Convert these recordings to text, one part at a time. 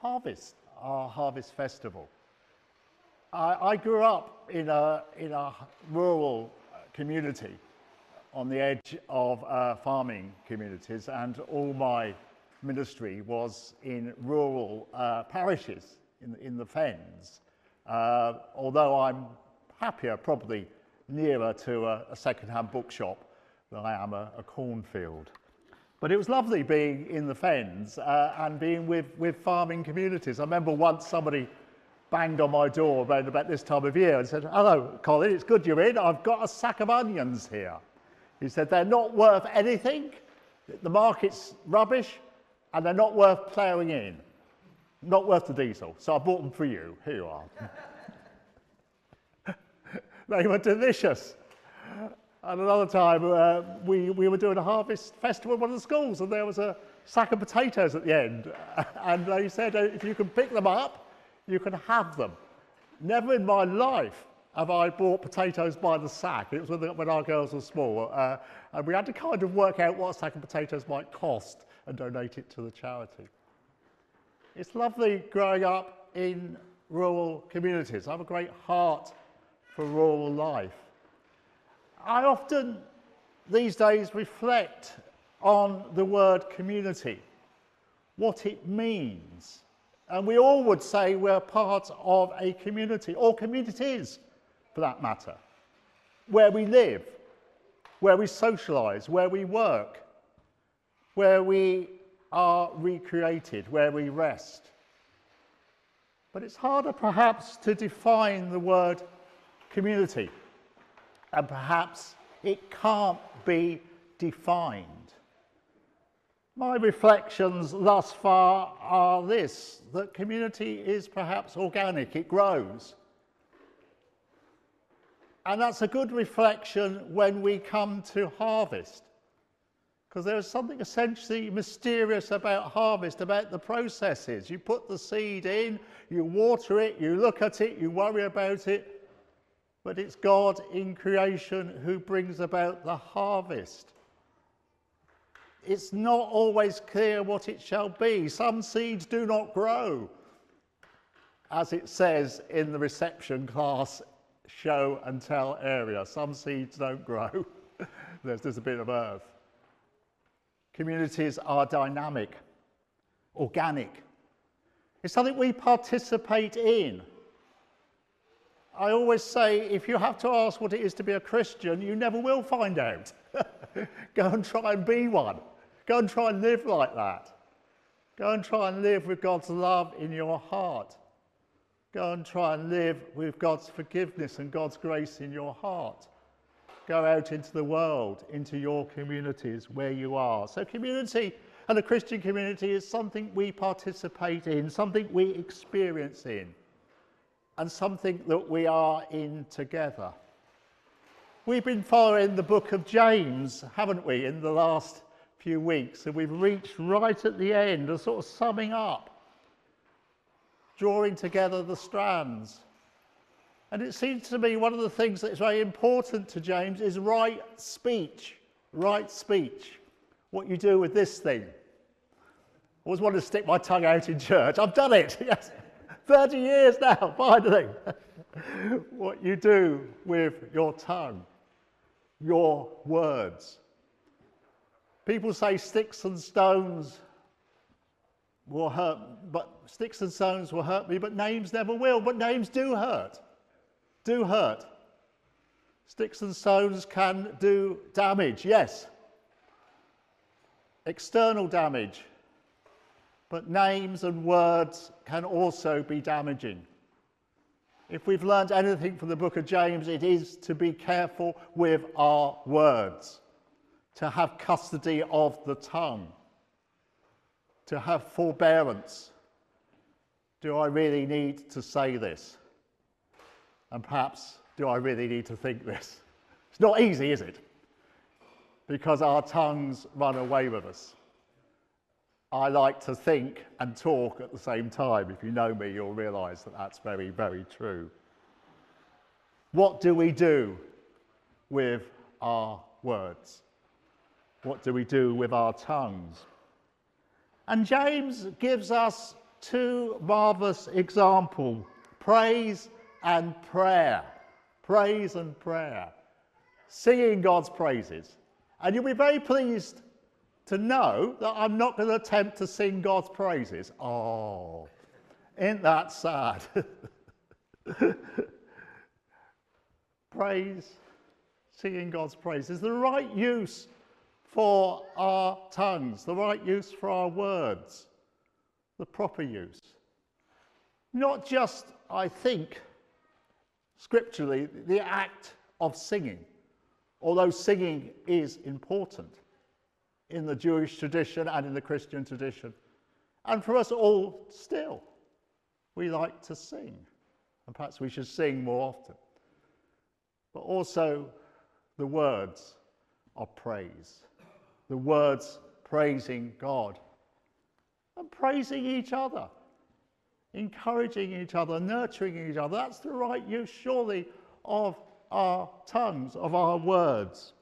our harvest festival. I grew up in a rural community on the edge of farming communities, and all my ministry was in rural parishes in the fens, although I'm happier probably nearer to a second-hand bookshop than I am a cornfield. But it was lovely being in the fens and being with farming communities. I remember once somebody banged on my door around about this time of year and said, "Hello, Colin, it's good you're in. I've got a sack of onions here." He said, "They're not worth anything. The market's rubbish, and they're not worth ploughing in. Not worth the diesel. So I bought them for you. Here you are." They were delicious. And another time, we were doing a harvest festival at one of the schools, and there was a sack of potatoes at the end. And they said, if you can pick them up, you can have them. Never in my life have I bought potatoes by the sack. It was when our girls were small. And we had to kind of work out what a sack of potatoes might cost and donate it to the charity. It's lovely growing up in rural communities. I have a great heart for rural life. I often, these days, reflect on the word community, what it means. And we all would say we're part of a community, or communities for that matter, where we live, where we socialise, where we work, where we are recreated, where we rest. But it's harder perhaps to define the word community, and perhaps it can't be defined. My reflections thus far are this, that community is perhaps organic, it grows. And that's a good reflection when we come to harvest, because there is something essentially mysterious about harvest, about the processes. You put the seed in, you water it, you look at it, you worry about it, but it's God in creation who brings about the harvest. It's not always clear what it shall be. Some seeds do not grow, as it says in the reception class show and tell area. Some seeds don't grow. There's just a bit of earth. Communities are dynamic, organic. It's something we participate in. I always say, if you have to ask what it is to be a Christian, you never will find out. Go and try and be one. Go and try and live like that. Go and try and live with God's love in your heart. Go and try and live with God's forgiveness and God's grace in your heart. Go out into the world, into your communities where you are. So community and a Christian community is something we participate in, something we experience in, and something that we are in together. We've been following the book of James, haven't we, in the last few weeks, and we've reached right at the end, a sort of summing up, drawing together the strands. And it seems to me one of the things that is very important to James is right speech. Right speech. What you do with this thing. I always wanted to stick my tongue out in church. I've done it, yes. 30 years now, finally. What you do with your tongue, your words. People say sticks and stones will hurt, but sticks and stones will hurt me, but names never will. But names do hurt. Do hurt. Sticks and stones can do damage, yes. External damage. But names and words can also be damaging. If we've learned anything from the book of James, it is to be careful with our words, to have custody of the tongue, to have forbearance. Do I really need to say this? And perhaps, do I really need to think this? It's not easy, is it? Because our tongues run away with us. I like to think and talk at the same time. If you know me, you'll realise that that's very, very true. What do we do with our words? What do we do with our tongues? And James gives us two marvellous examples, praise and prayer. Praise and prayer. Singing God's praises. And you'll be very pleased to know that I'm not going to attempt to sing God's praises. Oh, isn't that sad? Praise, singing God's praises, the right use for our tongues, the right use for our words, the proper use. Not just, I think, scripturally, the act of singing, although singing is important in the Jewish tradition and in the Christian tradition. And for us all still, we like to sing, and perhaps we should sing more often. But also the words of praise, the words praising God and praising each other, encouraging each other, nurturing each other. That's the right use, surely, of our tongues, of our words.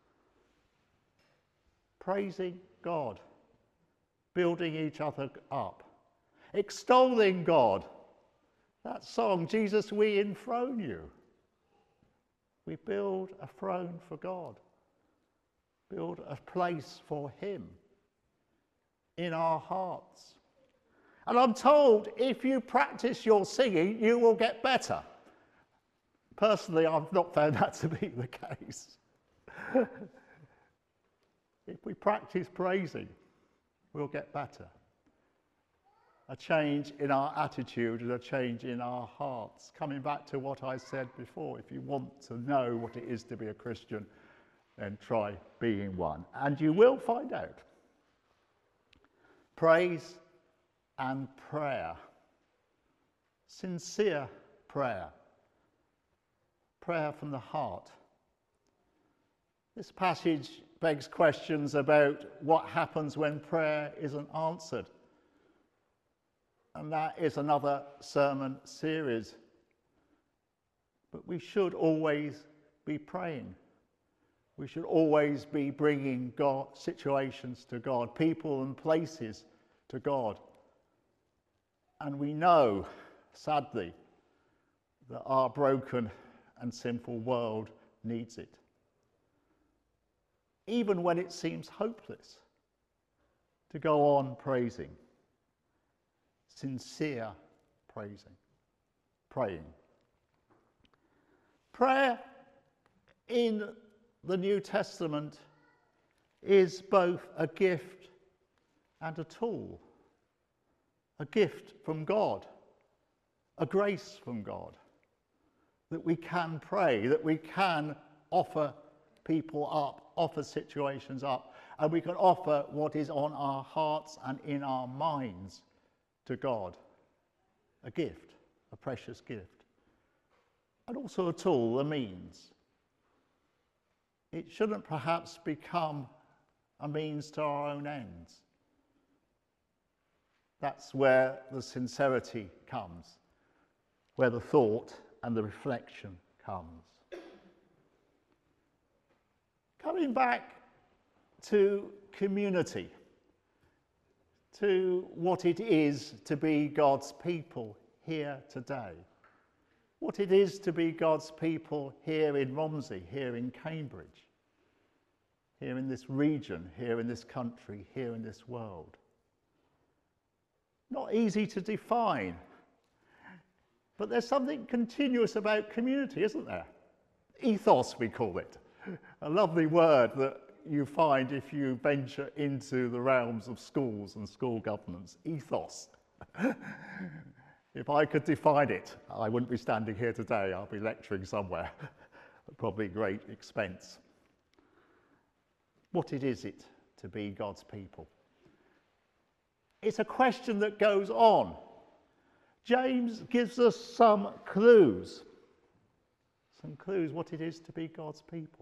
Praising God, building each other up, extolling God. That song, Jesus, we enthrone you. We build a throne for God, build a place for him in our hearts. And I'm told if you practice your singing, you will get better. Personally, I've not found that to be the case. If we practice praising, we'll get better. A change in our attitude and a change in our hearts. Coming back to what I said before, if you want to know what it is to be a Christian, then try being one. And you will find out. Praise and prayer. Sincere prayer. Prayer from the heart. This passage begs questions about what happens when prayer isn't answered. And that is another sermon series. But we should always be praying. We should always be bringing God, situations to God, people and places to God. And we know, sadly, that our broken and sinful world needs it. Even when it seems hopeless, to go on praising. Sincere praying. Prayer in the New Testament is both a gift and a tool. A gift from God, a grace from God, that we can pray, that we can offer people up, offer situations up, and we can offer what is on our hearts and in our minds to God. A gift, a precious gift. And also a tool, a means. It shouldn't perhaps become a means to our own ends. That's where the sincerity comes, where the thought and the reflection comes. Coming back to community, to what it is to be God's people here today, what it is to be God's people here in Romsey, here in Cambridge, here in this region, here in this country, here in this world. Not easy to define, but there's something continuous about community, isn't there? Ethos, we call it. A lovely word that you find if you venture into the realms of schools and school governance. Ethos. If I could define it, I wouldn't be standing here today. I'll be lecturing somewhere, probably great expense. What is it to be God's people? It's a question that goes on. James gives us some clues what it is to be God's people.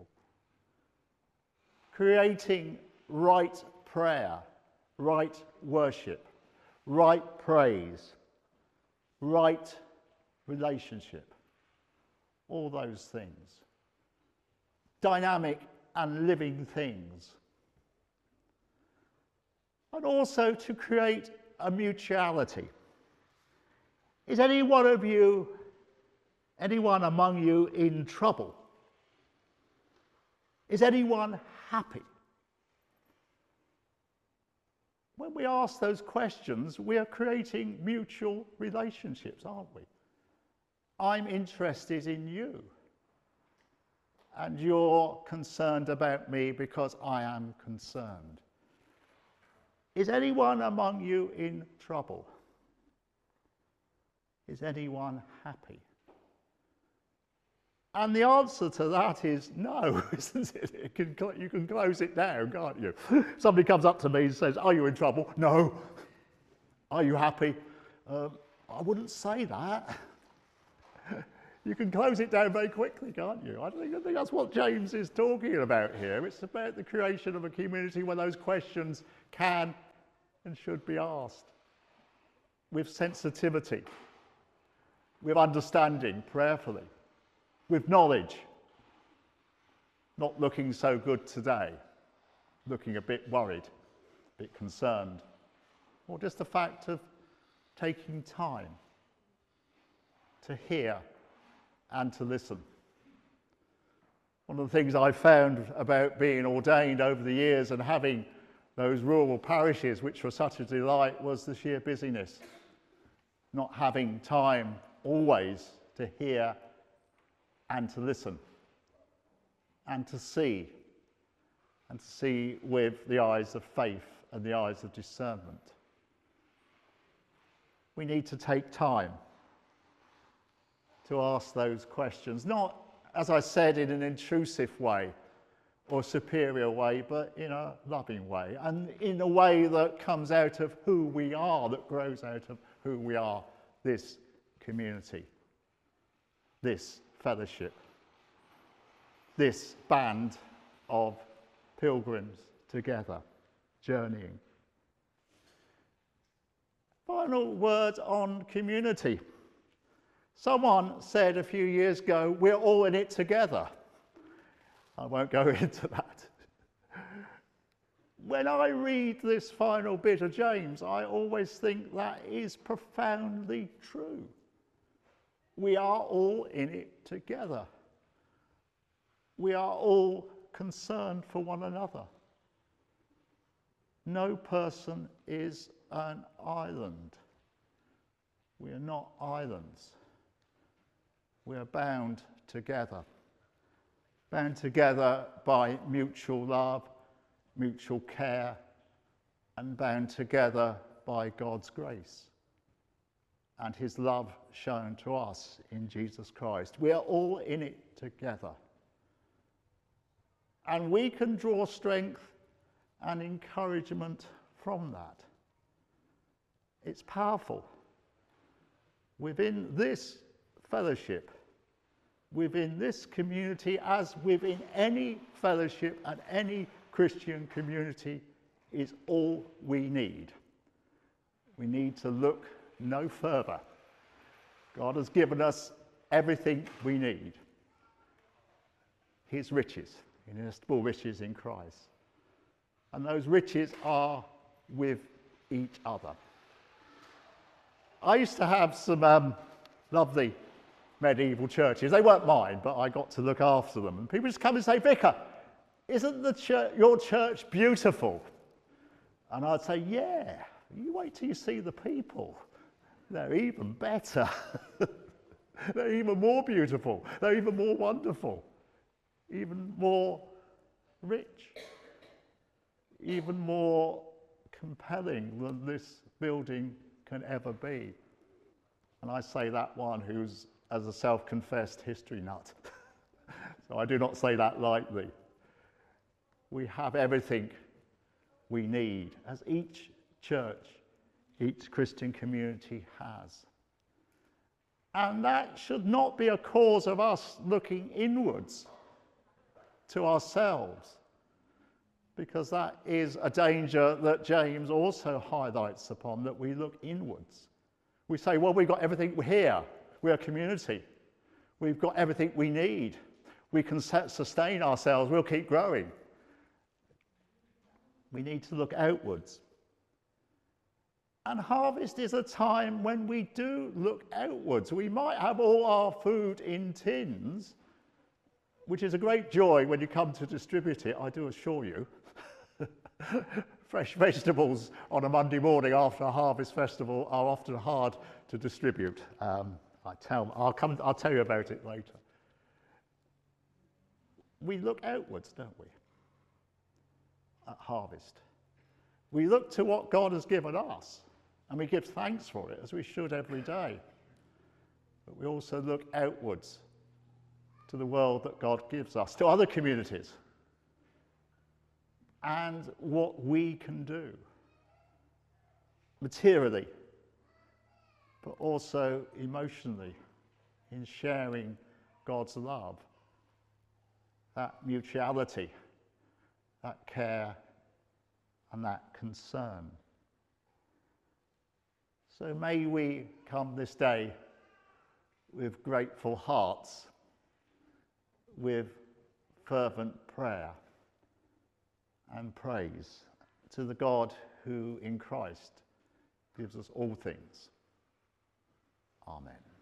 Creating right prayer, right worship, right praise, right relationship, all those things. Dynamic and living things. And also to create a mutuality. Is any one of you, anyone among you in trouble? Is anyone happy? When we ask those questions, we are creating mutual relationships, aren't we? I'm interested in you, and you're concerned about me because I am concerned. Is anyone among you in trouble? Is anyone happy? And the answer to that is no, isn't it? You can close it down, can't you? Somebody comes up to me and says, are you in trouble? No. Are you happy? I wouldn't say that. You can close it down very quickly, can't you? I think that's what James is talking about here. It's about the creation of a community where those questions can and should be asked with sensitivity, with understanding, prayerfully, with knowledge, not looking so good today, looking a bit worried, a bit concerned, or just the fact of taking time to hear and to listen. One of the things I found about being ordained over the years and having those rural parishes which were such a delight was the sheer busyness, not having time always to hear and to listen and to see with the eyes of faith and the eyes of discernment. We need to take time to ask those questions, not, as I said, in an intrusive way or superior way, but in a loving way, and in a way that comes out of who we are, that grows out of who we are, this community, this fellowship, this band of pilgrims together, journeying. Final word on community. Someone said a few years ago, we're all in it together. I won't go into that. When I read this final bit of James, I always think that is profoundly true. We are all in it together. We are all concerned for one another. No person is an island. We are not islands. We are bound together by mutual love, mutual care, and bound together by God's grace and his love shown to us in Jesus Christ. We are all in it together. And we can draw strength and encouragement from that. It's powerful. Within this fellowship, within this community, as within any fellowship and any Christian community, is all we need. We need to look no further. God has given us everything we need. His riches, inestimable riches in Christ. And those riches are with each other. I used to have some lovely medieval churches. They weren't mine, but I got to look after them. And people just come and say, Vicar, isn't your church beautiful? And I'd say, yeah, you wait till you see the people. They're even better. They're even more beautiful. They're even more wonderful. Even more rich. Even more compelling than this building can ever be. And I say that one who's as a self-confessed history nut. So I do not say that lightly. We have everything we need, as each church, each Christian community has. And that should not be a cause of us looking inwards to ourselves, because that is a danger that James also highlights upon, that we look inwards. We say, well, we've got everything here. We're a community. We've got everything we need. We can sustain ourselves. We'll keep growing. We need to look outwards. And harvest is a time when we do look outwards. We might have all our food in tins, which is a great joy when you come to distribute it, I do assure you. Fresh vegetables on a Monday morning after a harvest festival are often hard to distribute. I'll tell you about it later. We look outwards, don't we, at harvest. We look to what God has given us, and we give thanks for it, as we should every day. But we also look outwards to the world that God gives us, to other communities, and what we can do materially, but also emotionally in sharing God's love, that mutuality, that care, and that concern. So may we come this day with grateful hearts, with fervent prayer and praise to the God who in Christ gives us all things. Amen.